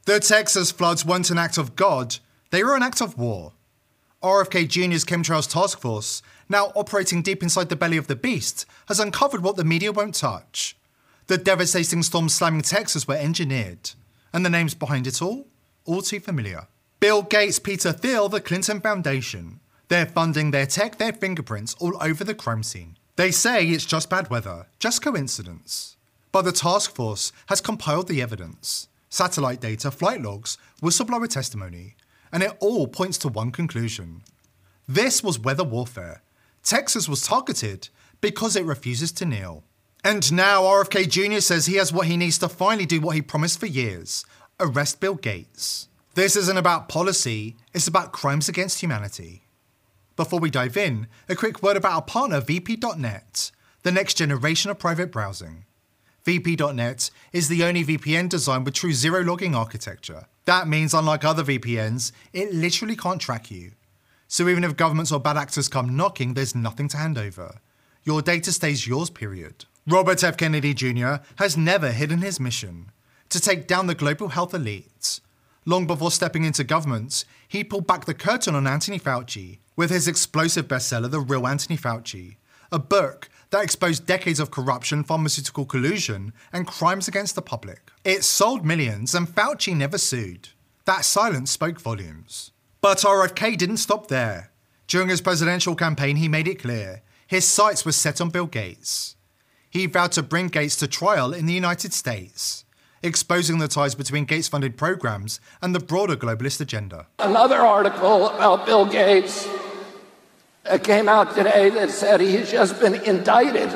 The Texas floods weren't an act of God, they were an act of war. RFK Jr.'s Chemtrails Task Force, now operating deep inside the belly of the beast, has uncovered what the media won't touch. The devastating storms slamming Texas were engineered. And the names behind it all too familiar. Bill Gates, Peter Thiel, the Clinton Foundation. They're funding their tech, their fingerprints all over the crime scene. They say it's just bad weather, just coincidence. But the task force has compiled the evidence. Satellite data, flight logs, whistleblower testimony. And it all points to one conclusion. This was weather warfare. Texas was targeted because it refuses to kneel. And now RFK Jr. says he has what he needs to finally do what he promised for years, arrest Bill Gates. This isn't about policy, it's about crimes against humanity. Before we dive in, a quick word about our partner VP.net, the next generation of private browsing. VP.net is the only VPN designed with true zero-logging architecture. That means, unlike other VPNs, it literally can't track you. So even if governments or bad actors come knocking, there's nothing to hand over. Your data stays yours, period. Robert F. Kennedy Jr. has never hidden his mission, to take down the global health elites. Long before stepping into government, he pulled back the curtain on Anthony Fauci with his explosive bestseller, The Real Anthony Fauci, a book that exposed decades of corruption, pharmaceutical collusion, and crimes against the public. It sold millions, and Fauci never sued. That silence spoke volumes. But RFK didn't stop there. During his presidential campaign, he made it clear his sights were set on Bill Gates. He vowed to bring Gates to trial in the United States, exposing the ties between Gates-funded programs and the broader globalist agenda. Another article about Bill Gates came out today that said he's just been indicted.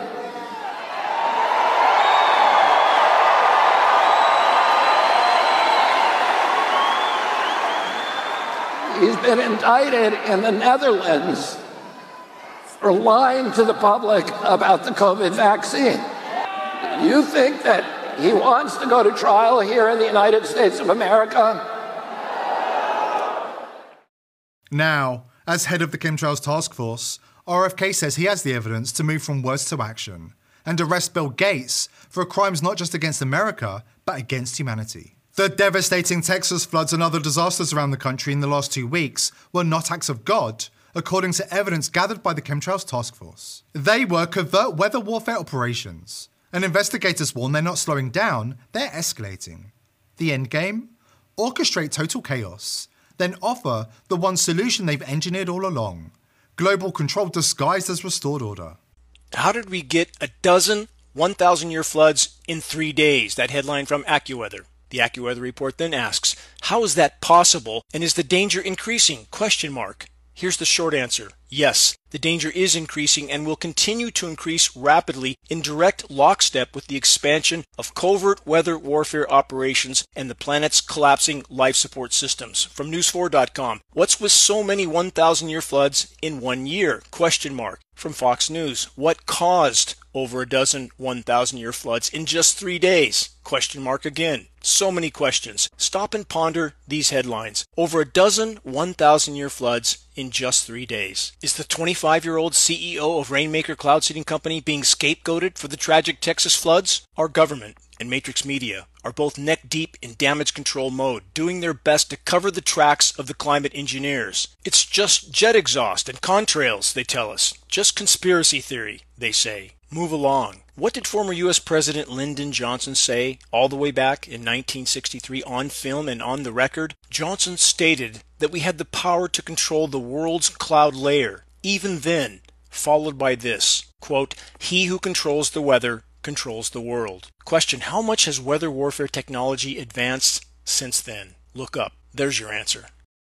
He's been indicted in the Netherlands for lying to the public about the COVID vaccine. You think that he wants to go to trial here in the United States of America? Now, as head of the Chemtrails Task Force, RFK says he has the evidence to move from words to action and arrest Bill Gates for crimes not just against America, but against humanity. The devastating Texas floods and other disasters around the country in the last 2 weeks were not acts of God, according to evidence gathered by the Chemtrails Task Force. They were covert weather warfare operations, and investigators warn they're not slowing down, they're escalating. The end game? Orchestrate total chaos, then offer the one solution they've engineered all along: global control disguised as restored order. How did we get a dozen 1,000-year floods in 3 days? That headline from AccuWeather. The AccuWeather report then asks, how is that possible, and is the danger increasing? ? Here's the short answer. Yes, the danger is increasing and will continue to increase rapidly in direct lockstep with the expansion of covert weather warfare operations and the planet's collapsing life support systems. From News4.com, what's with so many 1,000-year floods in 1 year? ? From Fox News, what caused over a dozen 1,000-year floods in just 3 days? ? Again. So many questions. Stop and ponder these headlines. Over a dozen 1,000-year floods in just 3 days. Is the 25-year-old CEO of Rainmaker Cloud Seeding Company being scapegoated for the tragic Texas floods? Our government and Matrix Media are both neck deep in damage control mode, doing their best to cover the tracks of the climate engineers. It's just jet exhaust and contrails, they tell us. Just conspiracy theory, they say. Move along. What did former U.S. President Lyndon Johnson say all the way back in 1963 on film and on the record? Johnson stated that we had the power to control the world's cloud layer, even then, followed by this, quote, "He who controls the weather controls the world." Question, how much has weather warfare technology advanced since then? Look up. There's your answer.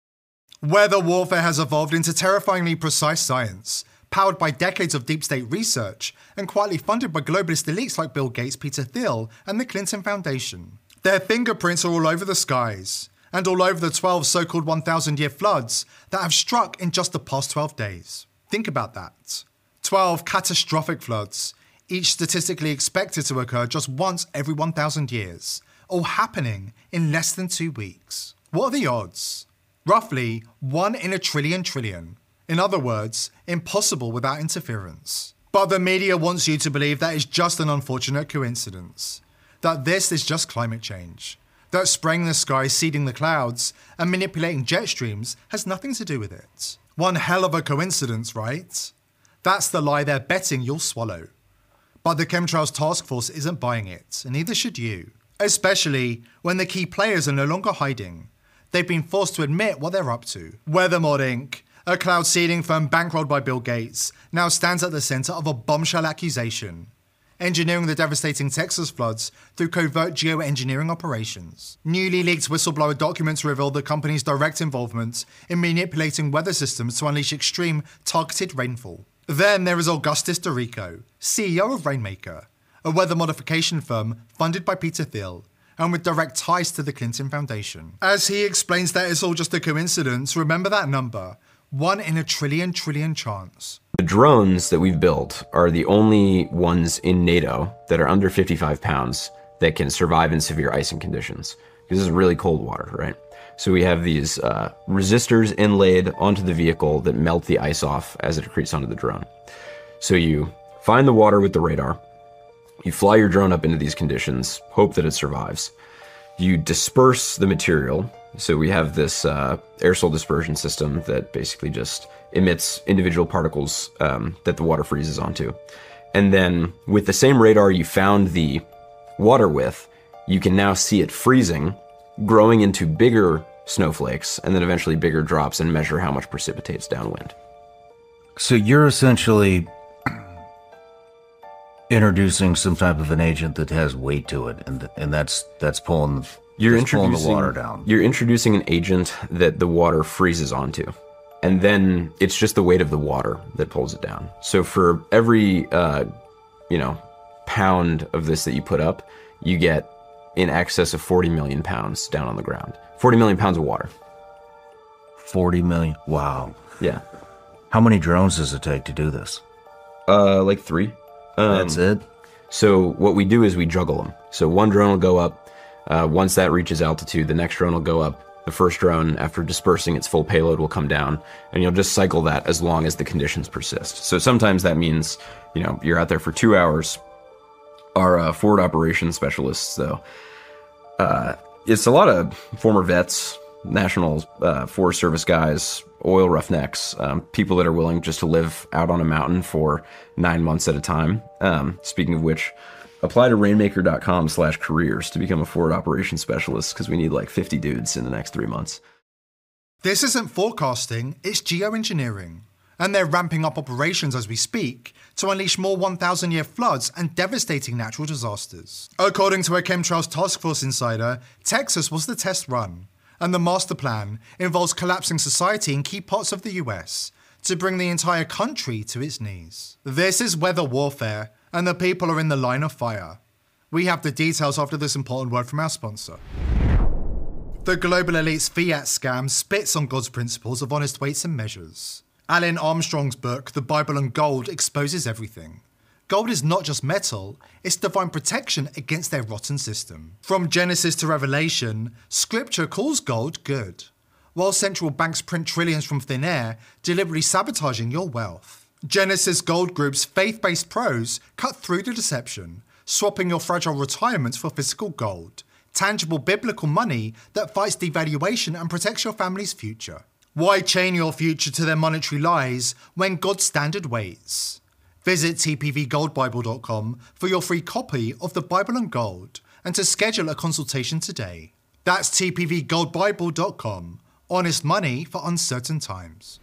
Weather warfare has evolved into terrifyingly precise science, powered by decades of deep state research and quietly funded by globalist elites like Bill Gates, Peter Thiel, and the Clinton Foundation. Their fingerprints are all over the skies, and all over the 12 so-called 1,000-year floods that have struck in just the past 12 days. Think about that. 12 catastrophic floods, each statistically expected to occur just once every 1,000 years, all happening in less than 2 weeks. What are the odds? Roughly 1 in a trillion. In other words, impossible without interference. But the media wants you to believe that it's just an unfortunate coincidence, that this is just climate change, that spraying the sky, seeding the clouds, and manipulating jet streams has nothing to do with it. One hell of a coincidence, right? That's the lie they're betting you'll swallow. But the Chemtrails Task Force isn't buying it, and neither should you. Especially when the key players are no longer hiding. They've been forced to admit what they're up to. Weathermod Inc., a cloud seeding firm bankrolled by Bill Gates, now stands at the centre of a bombshell accusation. Engineering the devastating Texas floods through covert geoengineering operations. Newly leaked whistleblower documents reveal the company's direct involvement in manipulating weather systems to unleash extreme, targeted rainfall. Then there is Augustus Dorico, CEO of Rainmaker, a weather modification firm funded by Peter Thiel, and with direct ties to the Clinton Foundation. As he explains that it's all just a coincidence, remember that number, 1 in a trillion chance. The drones that we've built are the only ones in NATO that are under 55 pounds that can survive in severe icing conditions. Because this is really cold water, right? So we have these resistors inlaid onto the vehicle that melt the ice off as it accretes onto the drone. So you find the water with the radar, you fly your drone up into these conditions, hope that it survives. You disperse the material. So we have this aerosol dispersion system that basically just emits individual particles that the water freezes onto. And then with the same radar you found the water with, you can now see it freezing, growing into bigger snowflakes, and then eventually bigger drops, and measure how much precipitates downwind. So you're essentially introducing some type of an agent that has weight to it, and that's pulling the water down. You're introducing an agent that the water freezes onto, and then it's just the weight of the water that pulls it down. So for every pound of this that you put up, you get in excess of 40 million pounds down on the ground. 40 million pounds of water. 40 million. Wow. Yeah. How many drones does it take to do this? Like 3. That's it? So what we do is we juggle them. So one drone will go up. Once that reaches altitude, the next drone will go up. The first drone, after dispersing its full payload, will come down. And you'll just cycle that as long as the conditions persist. So sometimes that means, you're out there for 2 hours. Our forward operations specialists, though, it's a lot of former vets, National Forest Service guys, oil roughnecks, people that are willing just to live out on a mountain for 9 months at a time. Speaking of which, apply to rainmaker.com/careers to become a forward operations specialist, because we need like 50 dudes in the next 3 months. This isn't forecasting, it's geoengineering. And they're ramping up operations as we speak to unleash more 1,000-year floods and devastating natural disasters. According to a Chemtrails Task Force insider, Texas was the test run, and the master plan involves collapsing society in key parts of the US to bring the entire country to its knees. This is weather warfare, and the people are in the line of fire. We have the details after this important word from our sponsor. The global elite's fiat scam spits on God's principles of honest weights and measures. Alan Armstrong's book, The Bible and Gold, exposes everything. Gold is not just metal, it's divine protection against their rotten system. From Genesis to Revelation, Scripture calls gold good, while central banks print trillions from thin air, deliberately sabotaging your wealth. Genesis Gold Group's faith-based pros cut through the deception, swapping your fragile retirement for physical gold, tangible biblical money that fights devaluation and protects your family's future. Why chain your future to their monetary lies when God's standard waits? Visit tpvgoldbible.com for your free copy of the Bible and Gold and to schedule a consultation today. That's tpvgoldbible.com. Honest money for uncertain times.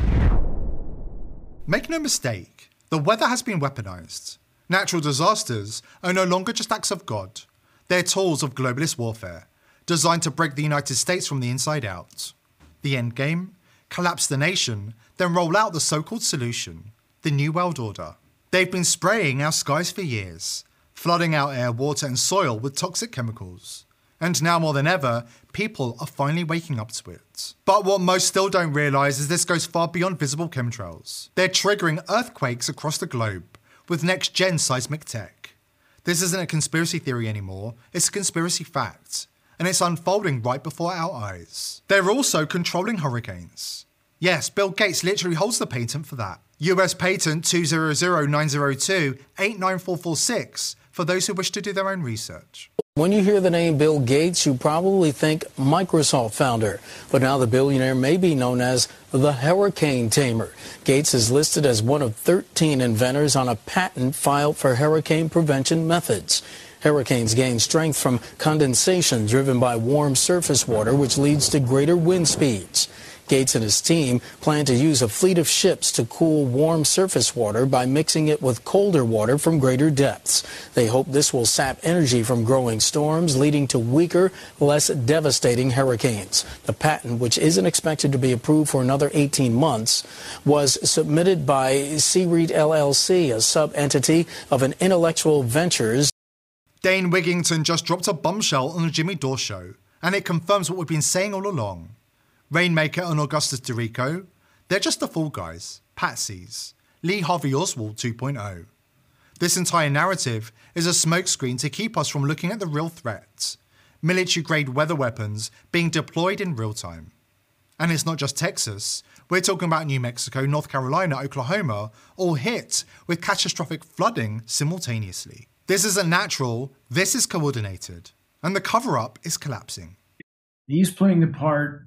Make no mistake, the weather has been weaponized. Natural disasters are no longer just acts of God. They're tools of globalist warfare, designed to break the United States from the inside out. The endgame? Collapse the nation, then roll out the so-called solution, the New World Order. They've been spraying our skies for years, flooding our air, water and soil with toxic chemicals. And now more than ever, people are finally waking up to it. But what most still don't realise is this goes far beyond visible chemtrails. They're triggering earthquakes across the globe with next-gen seismic tech. This isn't a conspiracy theory anymore, it's a conspiracy fact. And it's unfolding right before our eyes. They're also controlling hurricanes. Yes, Bill Gates literally holds the patent for that. US patent 20090289446 for those who wish to do their own research. When you hear the name Bill Gates, you probably think Microsoft founder. But now the billionaire may be known as the hurricane tamer. Gates is listed as one of 13 inventors on a patent filed for hurricane prevention methods. Hurricanes gain strength from condensation driven by warm surface water, which leads to greater wind speeds. Gates and his team plan to use a fleet of ships to cool warm surface water by mixing it with colder water from greater depths. They hope this will sap energy from growing storms, leading to weaker, less devastating hurricanes. The patent, which isn't expected to be approved for another 18 months, was submitted by C-REIT LLC, a sub-entity of an Intellectual Ventures. Dane Wigington just dropped a bombshell on the Jimmy Dore Show, and it confirms what we've been saying all along. Rainmaker and Augustus Dorico, they're just the fall guys, patsies, Lee Harvey Oswald 2.0. This entire narrative is a smokescreen to keep us from looking at the real threats, military-grade weather weapons being deployed in real time. And it's not just Texas, we're talking about New Mexico, North Carolina, Oklahoma, all hit with catastrophic flooding simultaneously. This isn't natural, this is coordinated, and the cover-up is collapsing. He's playing the part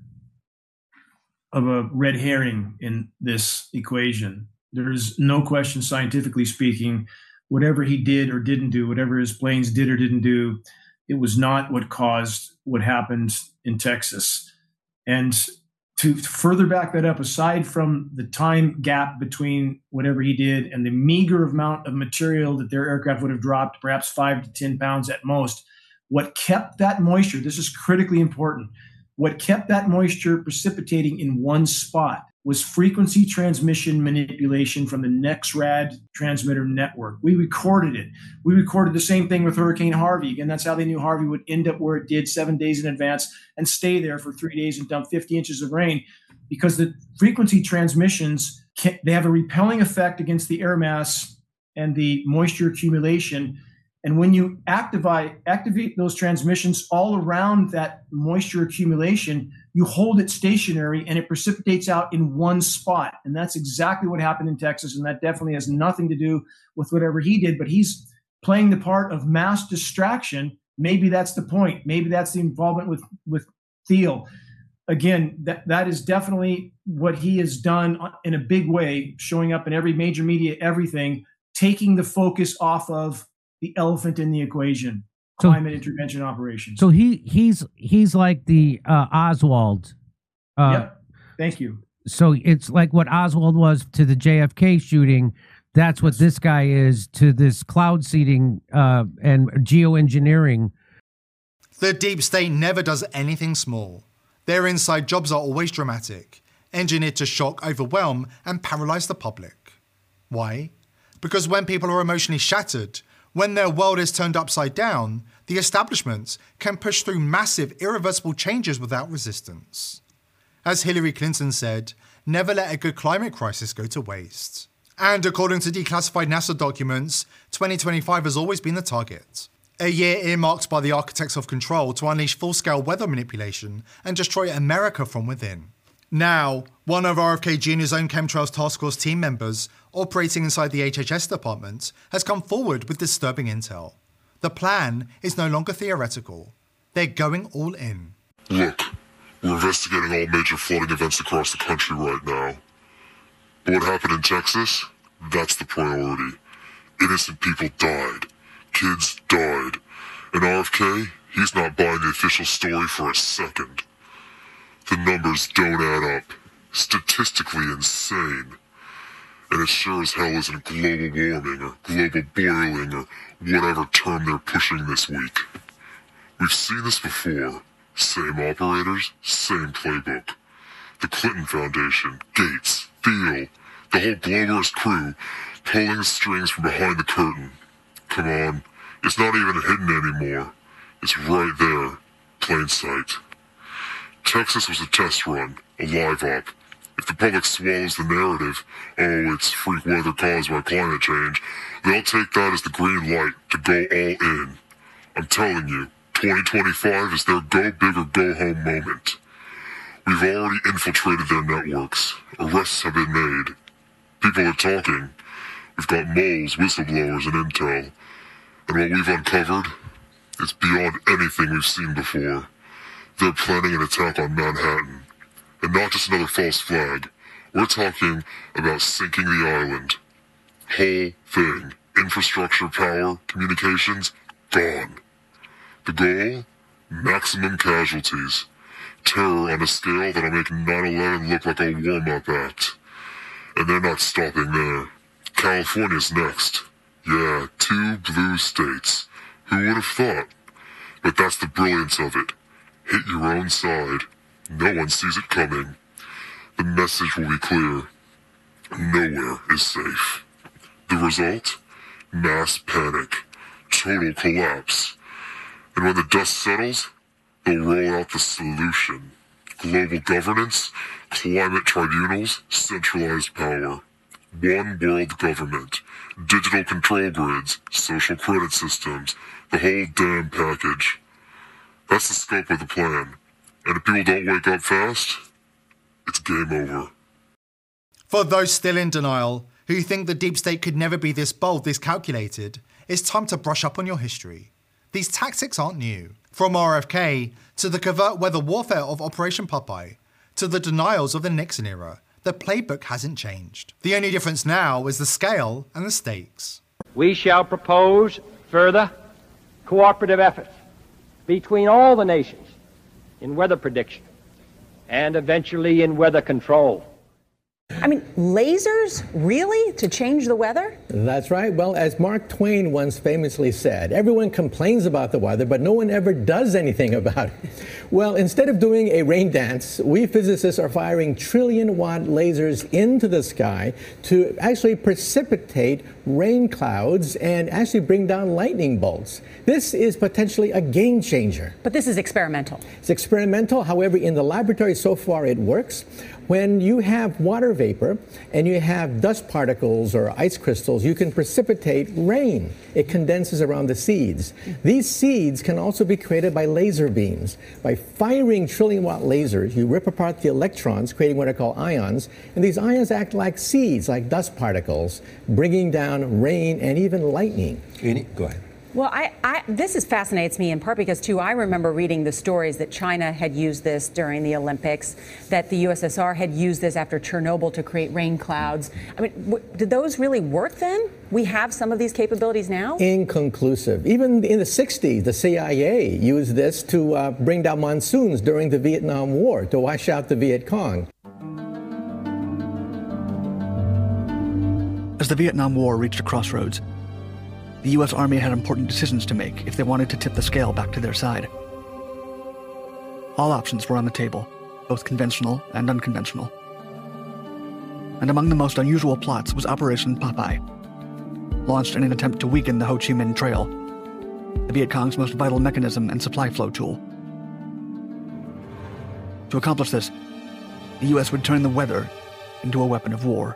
of a red herring in this equation. There's no question, scientifically speaking, whatever he did or didn't do, whatever his planes did or didn't do, it was not what caused what happened in Texas. And to further back that up, aside from the time gap between whatever he did and the meager amount of material that their aircraft would have dropped, perhaps 5 to 10 pounds at most, what kept that moisture, this is critically important, what kept that moisture precipitating in one spot was frequency transmission manipulation from the NEXRAD transmitter network. We recorded it. We recorded the same thing with Hurricane Harvey, and that's how they knew Harvey would end up where it did 7 days in advance and stay there for 3 days and dump 50 inches of rain, because the frequency transmissions, they have a repelling effect against the air mass and the moisture accumulation. And when you activate those transmissions all around that moisture accumulation, you hold it stationary and it precipitates out in one spot. And that's exactly what happened in Texas. And that definitely has nothing to do with whatever he did, but he's playing the part of mass distraction. Maybe that's the point. Maybe that's the involvement with Thiel. Again, that is definitely what he has done in a big way, showing up in every major media, everything, taking the focus off of the elephant in the equation, climate intervention operations. So he's like the Oswald. Yep. Thank you. So it's like what Oswald was to the JFK shooting. That's what this guy is to this cloud seeding and geoengineering. The deep state never does anything small. Their inside jobs are always dramatic, engineered to shock, overwhelm, and paralyze the public. Why? Because when people are emotionally shattered, when their world is turned upside down, the establishment can push through massive, irreversible changes without resistance. As Hillary Clinton said, never let a good climate crisis go to waste. And according to declassified NASA documents, 2025 has always been the target. A year earmarked by the architects of control to unleash full-scale weather manipulation and destroy America from within. Now, one of RFK Jr.'s own Chemtrails Task Force team members, operating inside the HHS department, has come forward with disturbing intel. The plan is no longer theoretical. They're going all in. Look, we're investigating all major flooding events across the country right now. But what happened in Texas? That's the priority. Innocent people died. Kids died. And RFK, he's not buying the official story for a second. The numbers don't add up. Statistically insane. And it sure as hell isn't global warming or global boiling or whatever term they're pushing this week. We've seen this before. Same operators, same playbook. The Clinton Foundation, Gates, Thiel, the whole globalist crew pulling the strings from behind the curtain. Come on, it's not even hidden anymore. It's right there, plain sight. Texas was a test run, a live op. If the public swallows the narrative, oh, it's freak weather caused by climate change, they'll take that as the green light to go all in. I'm telling you, 2025 is their go big or go home moment. We've already infiltrated their networks. Arrests have been made. People are talking. We've got moles, whistleblowers, and intel. And what we've uncovered, It's beyond anything we've seen before. They're planning an attack on Manhattan. And not just another false flag. We're talking about sinking the island. Whole thing. Infrastructure, power, communications, gone. The goal? Maximum casualties. Terror on a scale that'll make 9/11 look like a warm-up act. And they're not stopping there. California's next. Yeah, 2 blue states. Who would have thought? But that's the brilliance of it. Hit your own side. No one sees it coming. The message will be clear. Nowhere is safe. The result? Mass panic. Total collapse. And when the dust settles, they'll roll out the solution. Global governance, climate tribunals, centralized power. One world government. Digital control grids, social credit systems, the whole damn package. That's the scope of the plan. And if people don't wake up fast, it's game over. For those still in denial, who think the deep state could never be this bold, this calculated, it's time to brush up on your history. These tactics aren't new. From RFK to the covert weather warfare of Operation Popeye, to the denials of the Nixon era, the playbook hasn't changed. The only difference now is the scale and the stakes. We shall propose further cooperative efforts between all the nations in weather prediction and eventually in weather control. I mean, lasers, really, to change the weather? That's right. Well, as Mark Twain once famously said, everyone complains about the weather, but no one ever does anything about it. Well, instead of doing a rain dance, we physicists are firing trillion-watt lasers into the sky to actually precipitate rain clouds and actually bring down lightning bolts. This is potentially a game changer. But this is experimental. It's experimental. However, in the laboratory so far, it works. When you have water vapor and you have dust particles or ice crystals, you can precipitate rain. It condenses around the seeds. These seeds can also be created by laser beams. By firing trillion-watt lasers, you rip apart the electrons, creating what are called ions, and these ions act like seeds, like dust particles, bringing down rain and even lightning. Go ahead. Well, this fascinates me in part because, too, I remember reading the stories that China had used this during the Olympics, that the USSR had used this after Chernobyl to create rain clouds. I mean, did those really work then? We have some of these capabilities now? Inconclusive. Even in the 60s, the CIA used this to bring down monsoons during the Vietnam War, to wash out the Viet Cong. As the Vietnam War reached a crossroads, the U.S. Army had important decisions to make if they wanted to tip the scale back to their side. All options were on the table, both conventional and unconventional. And among the most unusual plots was Operation Popeye, launched in an attempt to weaken the Ho Chi Minh Trail, the Viet Cong's most vital mechanism and supply flow tool. To accomplish this, the U.S. would turn the weather into a weapon of war.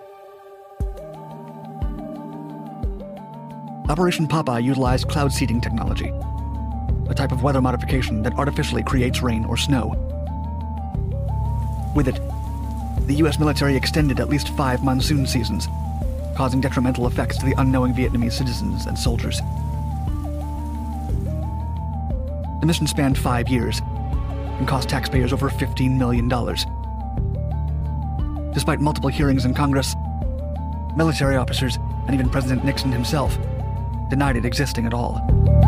Operation Popeye utilized cloud seeding technology, a type of weather modification that artificially creates rain or snow. With it, the U.S. military extended at least 5 monsoon seasons, causing detrimental effects to the unknowing Vietnamese citizens and soldiers. The mission spanned 5 years and cost taxpayers over $15 million. Despite multiple hearings in Congress, military officers, and even President Nixon himself denied it existing at all.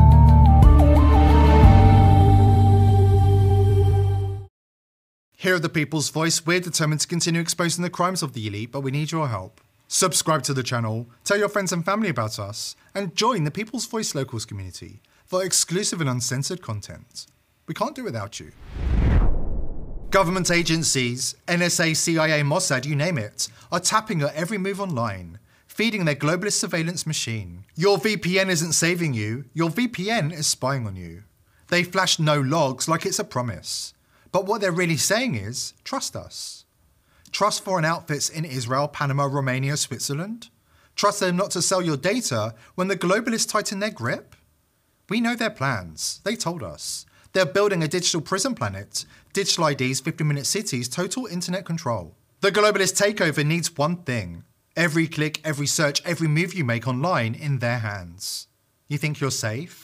Hear the people's voice. We're determined to continue exposing the crimes of the elite, but we need your help. Subscribe to the channel, tell your friends and family about us, and join the People's Voice Locals community for exclusive and uncensored content. We can't do without you. Government agencies, NSA, CIA, Mossad, you name it, are tapping your every move online, feeding their globalist surveillance machine. Your VPN isn't saving you, your VPN is spying on you. They flash no logs like it's a promise. But what they're really saying is, trust us. Trust foreign outfits in Israel, Panama, Romania, Switzerland? Trust them not to sell your data when the globalists tighten their grip? We know their plans, they told us. They're building a digital prison planet, digital IDs, 50-minute cities, total internet control. The globalist takeover needs one thing. Every click, every search, every move you make online in their hands. You think you're safe?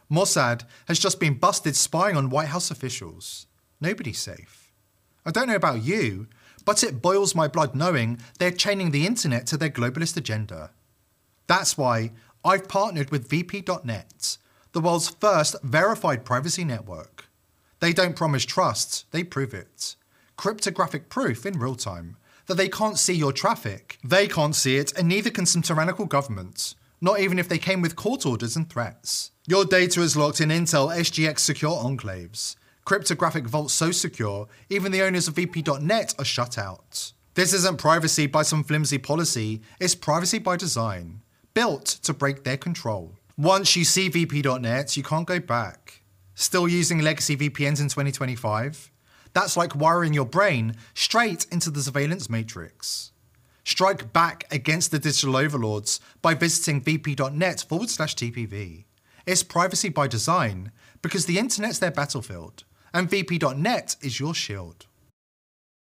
Mossad has just been busted spying on White House officials. Nobody's safe. I don't know about you, but it boils my blood knowing they're chaining the internet to their globalist agenda. That's why I've partnered with VP.net, the world's first verified privacy network. They don't promise trust, they prove it. Cryptographic proof in real time that they can't see your traffic. They can't see it, and neither can some tyrannical government, not even if they came with court orders and threats. Your data is locked in Intel SGX secure enclaves. Cryptographic vaults so secure, even the owners of VP.net are shut out. This isn't privacy by some flimsy policy, it's privacy by design, built to break their control. Once you see VP.net, you can't go back. Still using legacy VPNs in 2025? That's like wiring your brain straight into the surveillance matrix. Strike back against the digital overlords by visiting vp.net/TPV. It's privacy by design because the internet's their battlefield and vp.net is your shield.